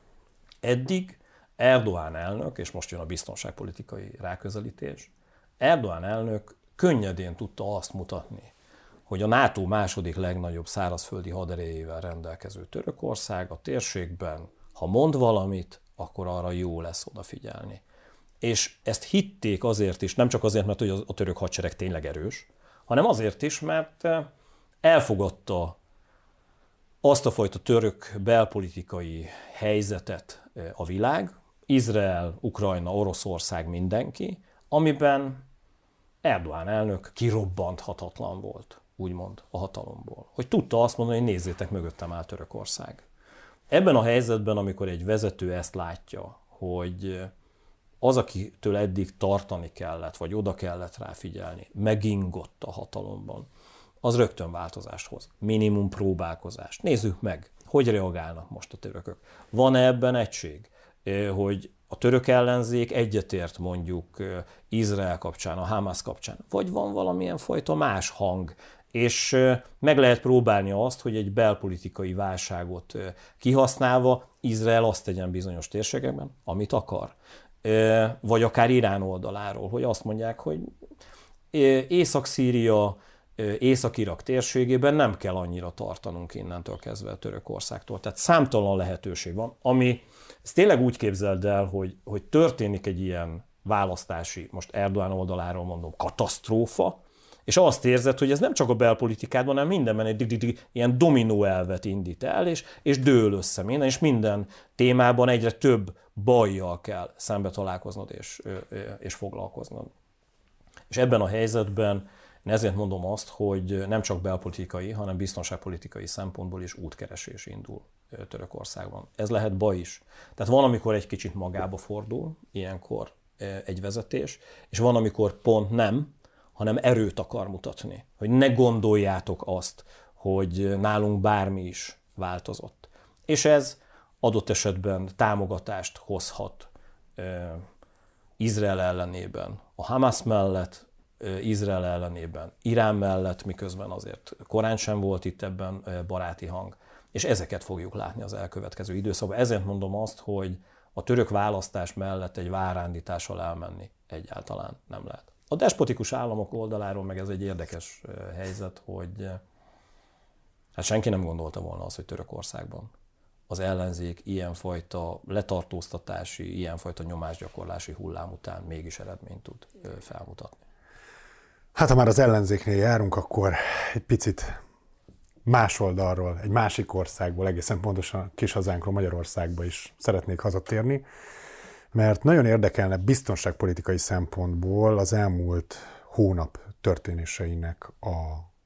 Speaker 2: eddig Erdoğan elnök, és most jön a biztonságpolitikai ráközelítés, Erdoğan elnök könnyedén tudta azt mutatni, hogy a NATO második legnagyobb szárazföldi haderejével rendelkező Törökország a térségben, ha mond valamit, akkor arra jó lesz odafigyelni. És ezt hitték azért is, nem csak azért, mert a török hadsereg tényleg erős, hanem azért is, mert elfogadta azt a fajta török belpolitikai helyzetet a világ, Izrael, Ukrajna, Oroszország, mindenki, amiben Erdoğan elnök kirobbanthatatlan volt, úgymond a hatalomból. Hogy tudta azt mondani, hogy nézzétek, mögöttem áll Törökország. Ebben a helyzetben, amikor egy vezető ezt látja, hogy az, akitől eddig tartani kellett, vagy oda kellett rá figyelni, megingott a hatalomban, az rögtön változást hoz. Minimum próbálkozást. Nézzük meg, hogy reagálnak most a törökök. Van-e ebben egység, hogy a török ellenzék egyetért mondjuk Izrael kapcsán, a Hamas kapcsán, vagy van valamilyen fajta más hang, és meg lehet próbálni azt, hogy egy belpolitikai válságot kihasználva Izrael azt tegyen bizonyos térségekben, amit akar. Vagy akár Irán oldaláról, hogy azt mondják, hogy Észak-Szíria, Észak-Irak térségében nem kell annyira tartanunk innentől kezdve a Törökországtól. Tehát számtalan lehetőség van, ami ezt tényleg úgy képzeld el, hogy történik egy ilyen választási, most Erdoğan oldaláról mondom, katasztrófa, és azt érzed, hogy ez nem csak a belpolitikádban, hanem mindenben egy ilyen dominó elvet indít el, és dől össze minden, és minden témában egyre több bajjal kell szembe találkoznod és foglalkoznod. És ebben a helyzetben én ezért mondom azt, hogy nem csak belpolitikai, hanem biztonságpolitikai szempontból is útkeresés indul Törökországban. Ez lehet baj is. Tehát van, amikor egy kicsit magába fordul, ilyenkor egy vezetés, és van, amikor pont nem, hanem erőt akar mutatni. Hogy ne gondoljátok azt, hogy nálunk bármi is változott. És ez adott esetben támogatást hozhat Izrael ellenében, a Hamas mellett, Izrael ellenében, Irán mellett, miközben azért korán sem volt itt ebben baráti hang. És ezeket fogjuk látni az elkövetkező időszakban. Ezért mondom azt, hogy a török választás mellett egy várándítással elmenni egyáltalán nem lehet. A despotikus államok oldaláról meg ez egy érdekes helyzet, hogy hát senki nem gondolta volna azt, hogy Törökországban az ellenzék ilyenfajta letartóztatási, ilyenfajta nyomásgyakorlási hullám után mégis eredményt tud felmutatni.
Speaker 1: Hát ha már az ellenzéknél járunk, akkor egy picit más oldalról, egy másik országból, egészen pontosan kis hazánkról, Magyarországba is szeretnék hazatérni, mert nagyon érdekelne biztonságpolitikai szempontból az elmúlt hónap történéseinek a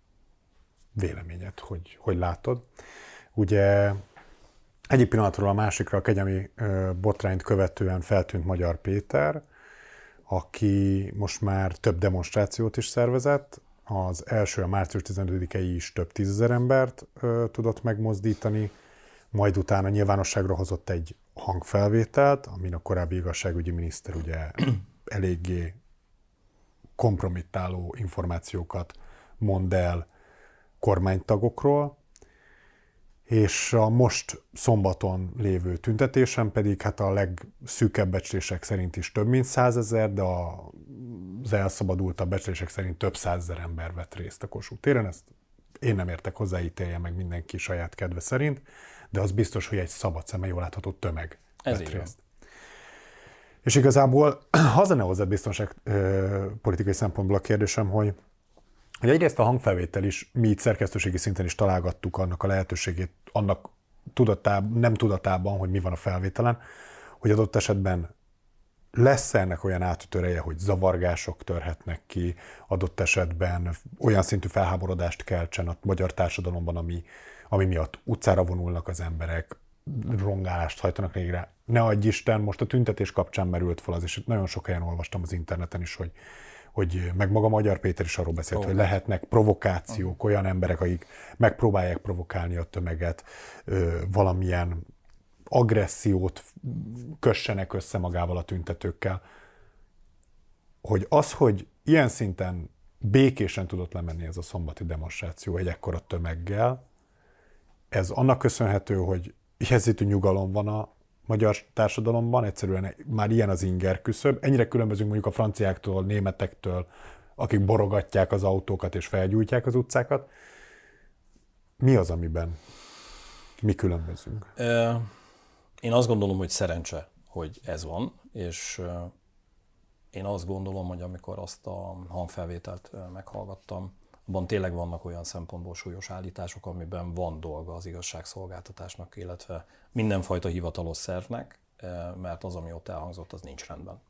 Speaker 1: véleményet, hogy látod. Ugye egyik pillanatról a másikra a kegyemi botrányt követően feltűnt Magyar Péter, aki most már több demonstrációt is szervezett. Az első, a március 15-i is több tízezer embert tudott megmozdítani, majd utána nyilvánosságra hozott egy hangfelvételt, amin a korábbi igazságügyi miniszter ugye eléggé kompromittáló információkat mond el kormánytagokról, és a most szombaton lévő tüntetésen pedig hát a legszűkebb becslések szerint is több mint 100 000, de az elszabadultabb becslések szerint több 100 000 ember vett részt a Kossuth téren. Ezt én nem értek hozzá, ítélje meg mindenki saját kedve szerint, de az biztos, hogy egy szabad szemmel jól látható tömeg vett részt. És igazából az lenne hozzá biztonságpolitikai szempontból a kérdésem, hogy egyrészt a hangfelvétel is, mi itt szerkesztőségi szinten is találgattuk annak a lehetőségét, annak nem tudatában, hogy mi van a felvételen, hogy adott esetben lesz ennek olyan átütőreje, hogy zavargások törhetnek ki, adott esetben olyan szintű felháborodást keltsen a magyar társadalomban, ami miatt utcára vonulnak az emberek, rongálást hajtanak végre. Ne adj Isten, most a tüntetés kapcsán merült fel az, és nagyon sok helyen olvastam az interneten is, hogy meg maga Magyar Péter is arról beszélt, hogy lehetnek provokációk, olyan emberek, akik megpróbálják provokálni a tömeget, valamilyen agressziót kössenek össze magával a tüntetőkkel. Hogy ilyen szinten békésen tudott lemenni ez a szombati demonstráció egy ekkora tömeggel, ez annak köszönhető, hogy ijesztő nyugalom van a magyar társadalomban, egyszerűen már ilyen az inger küszöb. Ennyire különbözünk mondjuk a franciáktól, németektől, akik borogatják az autókat és felgyújtják az utcákat. Mi az, amiben mi különbözünk?
Speaker 2: Én azt gondolom, hogy szerencse, hogy ez van, és én azt gondolom, hogy amikor azt a hangfelvételt meghallgattam, abban tényleg vannak olyan szempontból súlyos állítások, amiben van dolga az igazságszolgáltatásnak, illetve mindenfajta hivatalos szervnek, mert az, ami ott elhangzott, az nincs rendben.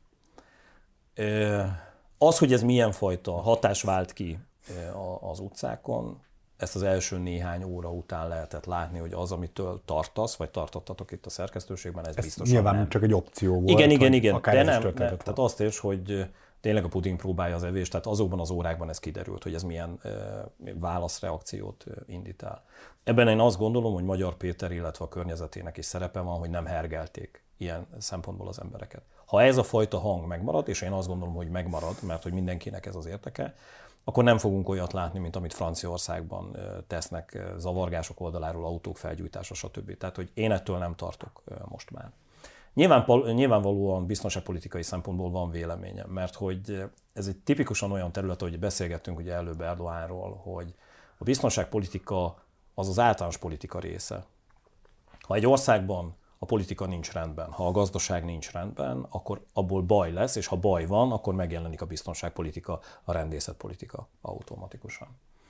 Speaker 2: Az, hogy ez milyen fajta hatás vált ki az utcákon, ezt az első néhány óra után lehetett látni, hogy az, amitől tartasz, vagy tartottatok itt a szerkesztőségben, ez biztosan
Speaker 1: nyilván
Speaker 2: nem.
Speaker 1: Csak egy opció volt.
Speaker 2: Igen. De nem, tehát azt is, hogy tényleg a Putyin próbálja az evést, tehát azokban az órákban ez kiderült, hogy ez milyen válaszreakciót indít el. Ebben én azt gondolom, hogy Magyar Péter, illetve a környezetének is szerepe van, hogy nem hergelték ilyen szempontból az embereket. Ha ez a fajta hang megmarad, és én azt gondolom, hogy megmarad, mert hogy mindenkinek ez az érteke, akkor nem fogunk olyat látni, mint amit Franciaországban tesznek zavargások oldaláról, autók felgyújtása, stb. Tehát, hogy én ettől nem tartok most már. Nyilvánvalóan biztonságpolitikai szempontból van véleményem, mert hogy ez egy tipikusan olyan terület, hogy beszélgettünk ugye előbb Erdoğanról, hogy a biztonságpolitika az az általános politika része. Ha egy országban a politika nincs rendben, ha a gazdaság nincs rendben, akkor abból baj lesz, és ha baj van, akkor megjelenik a biztonságpolitika, a rendészetpolitika automatikusan.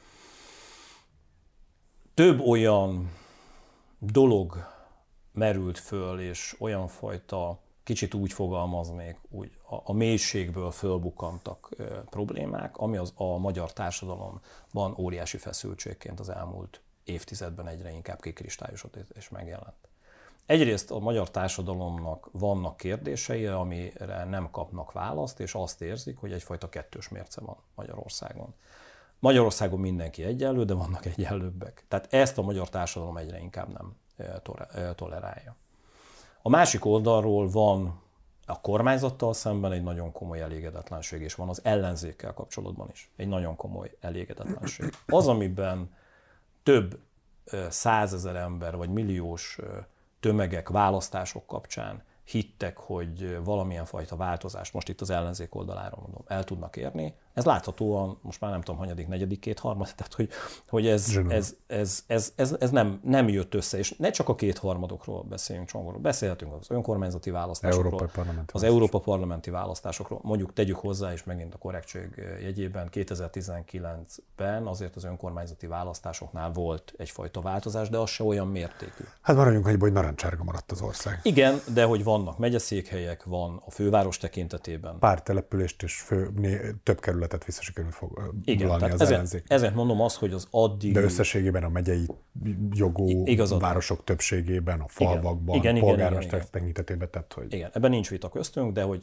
Speaker 2: Több olyan dolog merült föl, és olyan fajta, kicsit úgy fogalmaznék, úgy a mélységből fölbukkantak problémák, ami a magyar társadalomban óriási feszültségként az elmúlt évtizedben egyre inkább kikristályosodott és megjelent. Egyrészt a magyar társadalomnak vannak kérdései, amire nem kapnak választ, és azt érzik, hogy egyfajta kettős mérce van Magyarországon. Magyarországon mindenki egyenlő, de vannak egyenlőbbek. Tehát ezt a magyar társadalom egyre inkább nem tolerálja. A másik oldalról van a kormányzattal szemben egy nagyon komoly elégedetlenség, és van az ellenzékkel kapcsolatban is egy nagyon komoly elégedetlenség. Az, amiben több 100 000 ember vagy milliós tömegek választások kapcsán hittek, hogy valamilyen fajta változást, most itt az ellenzék oldaláról mondom, el tudnak érni. Ez láthatóan, most már nem tudom, hanyadik, negyedik, kétharmad, tehát hogy ez nem jött össze, és ne csak a kétharmadokról beszéljünk, Csongorról, beszélhetünk az önkormányzati választásokról, az Európa parlamenti választásokról, mondjuk tegyük hozzá, és megint a korrektség jegyében 2019-ben azért az önkormányzati választásoknál volt egyfajta változás, de az se olyan mértékű.
Speaker 1: Hát maradjunk annyiból, hogy narancsárga maradt az ország.
Speaker 2: Igen, de hogy vannak megyeszékhelyek, van a főváros tekintetében.
Speaker 1: Pár települést és több kerületet vissza sikerült foglalni az ellenzék.
Speaker 2: Ezért mondom azt, hogy az addig...
Speaker 1: De összességében a megyei jogú városok többségében, a falvakban, a polgármester tekintetében tett, hogy...
Speaker 2: Igen, ebben nincs vita köztünk, de hogy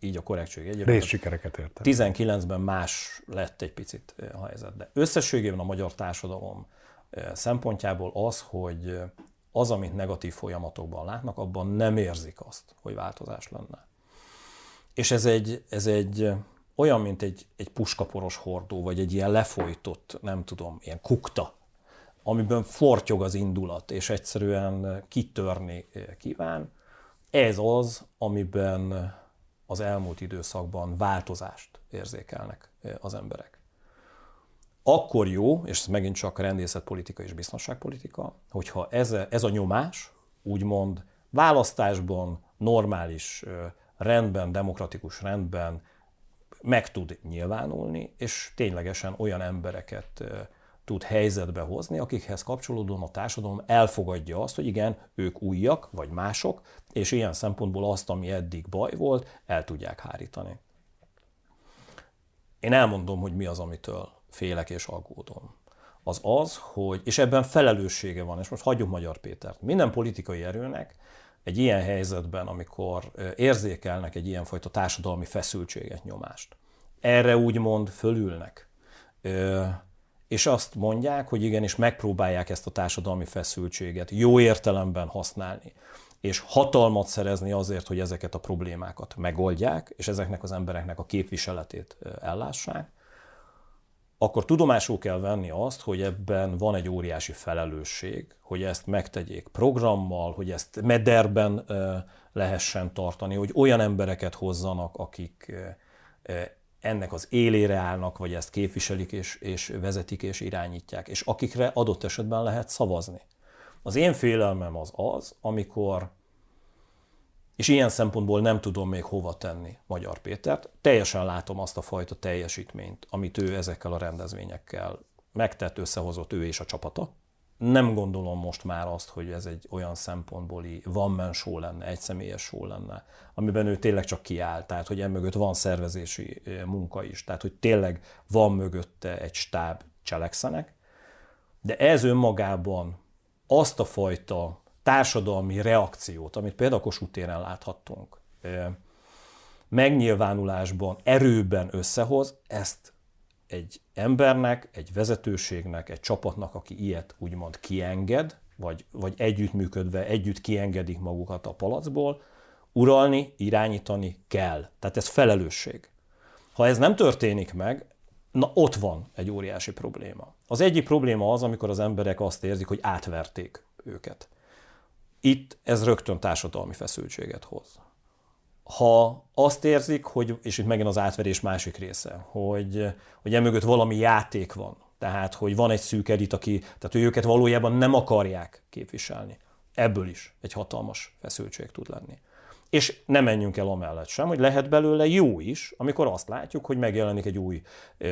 Speaker 2: így a korrektség egyébként.
Speaker 1: Részsikereket értem.
Speaker 2: 19-ben más lett egy picit a helyzet. De összességében a magyar társadalom szempontjából az, hogy az, amit negatív folyamatokban látnak, abban nem érzik azt, hogy változás lenne. És ez egy olyan, mint egy puskaporos hordó, vagy egy ilyen lefolytott, nem tudom, ilyen kukta, amiben fortyog az indulat, és egyszerűen kitörni kíván. Ez az, amiben az elmúlt időszakban változást érzékelnek az emberek. Akkor jó, és ez megint csak rendészetpolitika és biztonságpolitika, hogyha ez a nyomás, úgymond választásban, normális rendben, demokratikus rendben meg tud nyilvánulni, és ténylegesen olyan embereket tud helyzetbe hozni, akikhez kapcsolódóan a társadalom elfogadja azt, hogy igen, ők újak, vagy mások, és ilyen szempontból azt, ami eddig baj volt, el tudják hárítani. Én elmondom, hogy mi az, amitől félek és aggódom. Az, hogy, és ebben felelőssége van, és most hagyjuk Magyar Pétert. Minden politikai erőnek egy ilyen helyzetben, amikor érzékelnek egy ilyenfajta társadalmi feszültséget, nyomást, erre úgymond fölülnek, és azt mondják, hogy igenis megpróbálják ezt a társadalmi feszültséget jó értelemben használni, és hatalmat szerezni azért, hogy ezeket a problémákat megoldják, és ezeknek az embereknek a képviseletét ellássák, akkor tudomásul kell venni azt, hogy ebben van egy óriási felelősség, hogy ezt megtegyék programmal, hogy ezt mederben lehessen tartani, hogy olyan embereket hozzanak, akik ennek az élére állnak, vagy ezt képviselik, és vezetik, és irányítják, és akikre adott esetben lehet szavazni. Az én félelmem az, amikor, és ilyen szempontból nem tudom még hova tenni Magyar Pétert, teljesen látom azt a fajta teljesítményt, amit ő ezekkel a rendezvényekkel megtett, összehozott ő és a csapata. Nem gondolom most már azt, hogy ez egy olyan szempontbóli one-man show lenne, egyszemélyes show lenne, amiben ő tényleg csak kiáll, tehát hogy emögött van szervezési munka is, tehát hogy tényleg van mögötte egy stáb, cselekszenek, de ez önmagában azt a fajta társadalmi reakciót, amit például Kossuth téren láthattunk, megnyilvánulásban, erőben összehoz, ezt egy embernek, egy vezetőségnek, egy csapatnak, aki ilyet úgymond kienged, vagy együttműködve, együtt kiengedik magukat a palacból, uralni, irányítani kell. Tehát ez felelősség. Ha ez nem történik meg, na ott van egy óriási probléma. Az egyik probléma az, amikor az emberek azt érzik, hogy átverték őket. Itt ez rögtön társadalmi feszültséget hoz. Ha azt érzik, hogy, és itt megint az átverés másik része, hogy emögött valami játék van, tehát hogy van egy szűk elit, tehát hogy őket valójában nem akarják képviselni. Ebből is egy hatalmas feszültség tud lenni. És nem menjünk el amellett sem, hogy lehet belőle jó is, amikor azt látjuk, hogy megjelenik egy új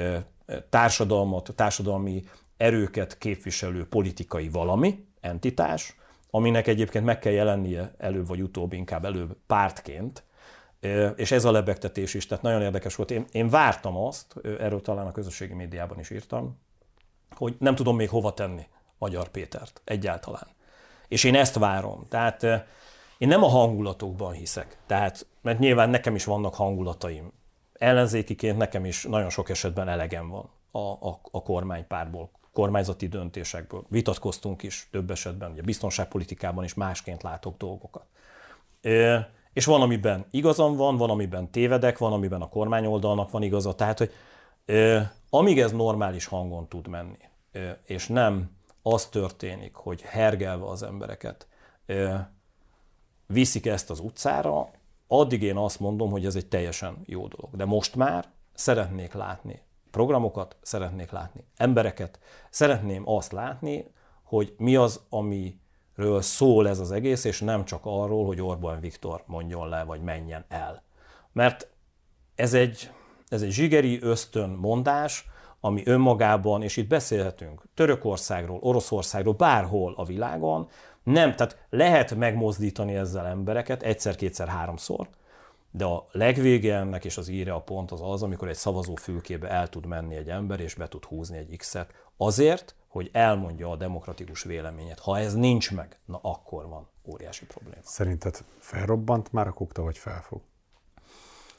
Speaker 2: társadalmi erőket képviselő politikai valami, entitás, aminek egyébként meg kell jelennie előbb vagy utóbb, inkább előbb pártként, és ez a lebegtetés is, tehát nagyon érdekes volt. Én vártam azt, erről talán a közösségi médiában is írtam, hogy nem tudom még hova tenni Magyar Pétert egyáltalán. És én ezt várom. Tehát én nem a hangulatokban hiszek, tehát, mert nyilván nekem is vannak hangulataim. Ellenzékiként nekem is nagyon sok esetben elegem van a kormánypártból, kormányzati döntésekből. Vitatkoztunk is több esetben, ugye biztonságpolitikában is másként látok dolgokat. És van, amiben igazam van, amiben tévedek, van, amiben a kormányoldalnak van igaza. Tehát, hogy amíg ez normális hangon tud menni, és nem az történik, hogy hergelve az embereket viszik ezt az utcára, addig én azt mondom, hogy ez egy teljesen jó dolog. De most már szeretnék látni programokat, szeretnék látni embereket, szeretném azt látni, hogy mi az, amiről szól ez az egész, és nem csak arról, hogy Orbán Viktor mondjon le, vagy menjen el. Mert ez egy zsigeri ösztön mondás, ami önmagában, és itt beszélhetünk Törökországról, Oroszországról, bárhol a világon, nem, tehát lehet megmozdítani ezzel embereket egyszer, kétszer, háromszor, de a legvége ennek és az íre a pont az, amikor egy szavazófülkébe el tud menni egy ember, és be tud húzni egy X-et, azért, hogy elmondja a demokratikus véleményét. Ha ez nincs meg, na akkor van óriási probléma.
Speaker 1: Szerinted felrobbant már a kukta, vagy felfog?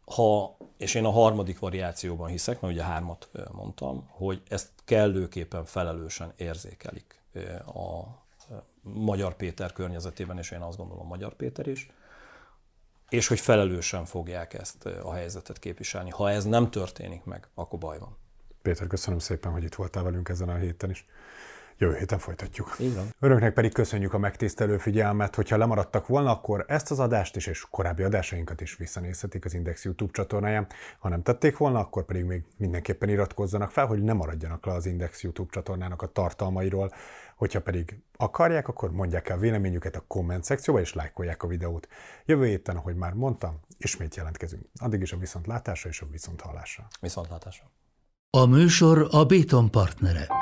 Speaker 2: és én a harmadik variációban hiszek, mert ugye 3 mondtam, hogy ezt kellőképpen felelősen érzékelik a Magyar Péter környezetében, és én azt gondolom Magyar Péter is, és hogy felelősen fogják ezt a helyzetet képviselni. Ha ez nem történik meg, akkor baj van.
Speaker 1: Péter, köszönöm szépen, hogy itt voltál velünk ezen a héten is. Jövő héten folytatjuk.
Speaker 2: Így van.
Speaker 1: Önöknek pedig köszönjük a megtisztelő figyelmet. Hogyha lemaradtak volna, akkor ezt az adást is és korábbi adásainkat is visszanézhetik az Index YouTube csatornáján. Ha nem tették volna, akkor pedig még mindenképpen iratkozzanak fel, hogy ne maradjanak le az Index YouTube csatornának a tartalmairól. Hogyha pedig akarják, akkor mondják el véleményüket a komment szekcióba, és lájkolják a videót. Jövő héten, ahogy már mondtam, ismét jelentkezünk. Addig is a viszontlátásra és a viszonthallásra.
Speaker 2: Viszontlátásra.
Speaker 3: A műsor a Béton partnere.